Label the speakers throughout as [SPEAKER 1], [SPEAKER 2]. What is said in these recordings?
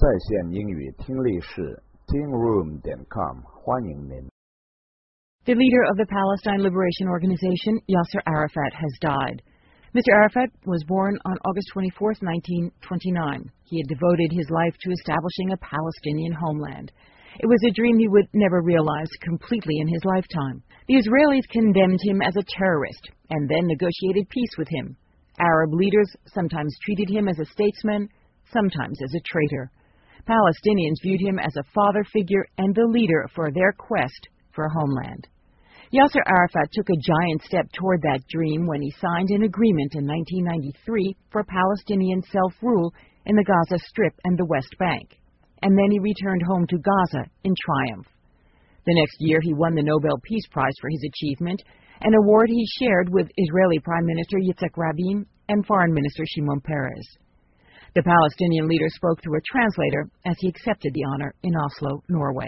[SPEAKER 1] 在线英语听力室 tingroom.com 欢迎您。
[SPEAKER 2] The leader of the Palestine Liberation Organization, Yasser Arafat, has died. Mr. Arafat was born on August 24, 1929. He had devoted his life to establishing a Palestinian homeland. It was a dream he would never realize completely in his lifetime. The Israelis condemned him as a terrorist and then negotiated peace with him. Arab leaders sometimes treated him as a statesman, sometimes as a traitor. Palestinians viewed him as a father figure and the leader for their quest for a homeland. Yasser Arafat took a giant step toward that dream when he signed an agreement in 1993 for Palestinian self-rule in the Gaza Strip and the West Bank. And then he returned home to Gaza in triumph. The next year he won the Nobel Peace Prize for his achievement, an award he shared with Israeli Prime Minister Yitzhak Rabin and Foreign Minister Shimon Peres. The Palestinian leader spoke through a translator as he accepted the honor in Oslo, Norway.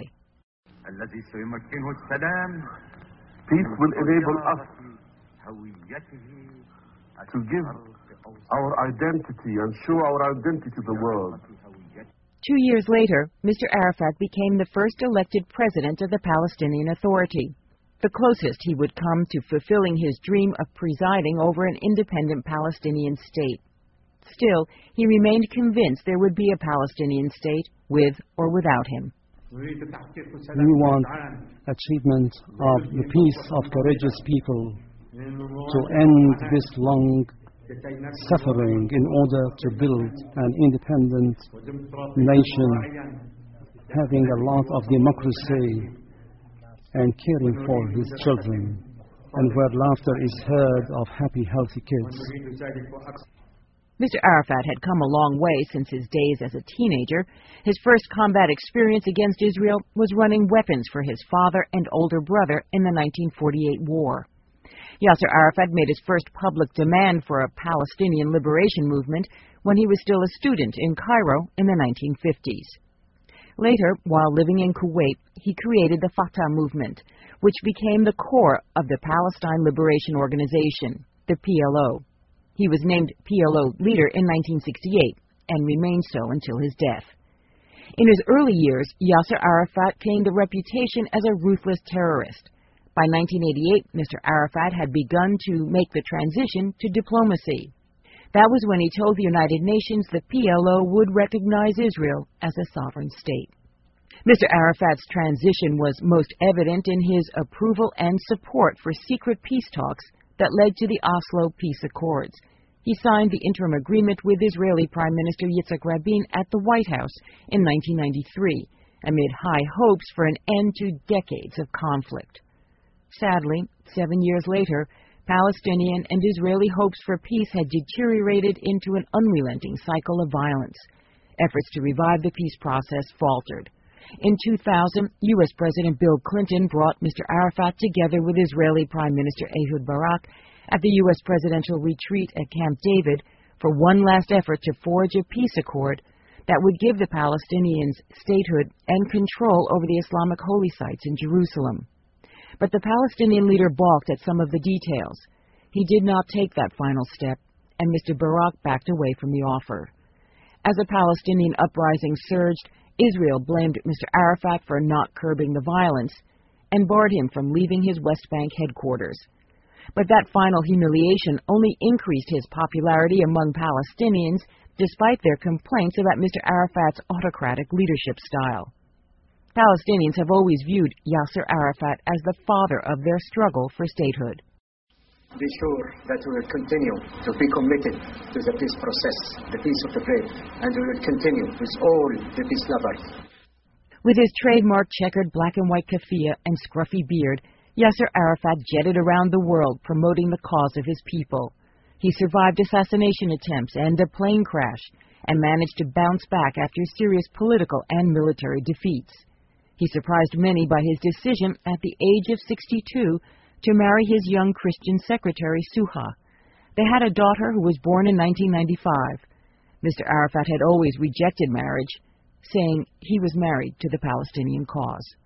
[SPEAKER 3] Peace will enable us to give our identity and show our identity to the world.
[SPEAKER 2] 2 years later, Mr. Arafat became the first elected president of the Palestinian Authority, the closest he would come to fulfilling his dream of presiding over an independent Palestinian state. Still, he remained convinced there would be a Palestinian state with or without him.
[SPEAKER 4] We want achievement of the peace of courageous people to end this long suffering in order to build an independent nation having a lot of democracy and caring for his children, and where laughter is heard of happy, healthy kids.
[SPEAKER 2] Mr. Arafat had come a long way since his days as a teenager. His first combat experience against Israel was running weapons for his father and older brother in the 1948 war. Yasser Arafat made his first public demand for a Palestinian liberation movement when he was still a student in Cairo in the 1950s. Later, while living in Kuwait, he created the Fatah movement, which became the core of the Palestine Liberation Organization, the PLO. He was named PLO leader in 1968 and remained so until his death. In his early years, Yasser Arafat gained a reputation as a ruthless terrorist. By 1988, Mr. Arafat had begun to make the transition to diplomacy. That was when he told the United Nations the PLO would recognize Israel as a sovereign state. Mr. Arafat's transition was most evident in his approval and support for secret peace talks that led to the Oslo Peace Accords. He signed the interim agreement with Israeli Prime Minister Yitzhak Rabin at the White House in 1993, amid high hopes for an end to decades of conflict. Sadly, 7 years later, Palestinian and Israeli hopes for peace had deteriorated into an unrelenting cycle of violence. Efforts to revive the peace process faltered. In 2000, U.S. President Bill Clinton brought Mr. Arafat together with Israeli Prime Minister Ehud Barak at the U.S. presidential retreat at Camp David for one last effort to forge a peace accord that would give the Palestinians statehood and control over the Islamic holy sites in Jerusalem. But the Palestinian leader balked at some of the details. He did not take that final step, and Mr. Barak backed away from the offer. As a Palestinian uprising surged, Israel blamed Mr. Arafat for not curbing the violence and barred him from leaving his West Bank headquarters. But that final humiliation only increased his popularity among Palestinians, despite their complaints about Mr. Arafat's autocratic leadership style. Palestinians have always viewed Yasser Arafat as the father of their struggle for statehood.
[SPEAKER 5] Be sure that we will continue to be committed to the peace process, the peace of the brave, and we will continue with all the peace lovers.
[SPEAKER 2] With his trademark checkered black and white keffiyeh and scruffy beard, Yasser Arafat jetted around the world promoting the cause of his people. He survived assassination attempts and a plane crash, and managed to bounce back after serious political and military defeats. He surprised many by his decision at the age of 62 to marry his young Christian secretary, Suha. They had a daughter who was born in 1995. Mr. Arafat had always rejected marriage, saying he was married to the Palestinian cause.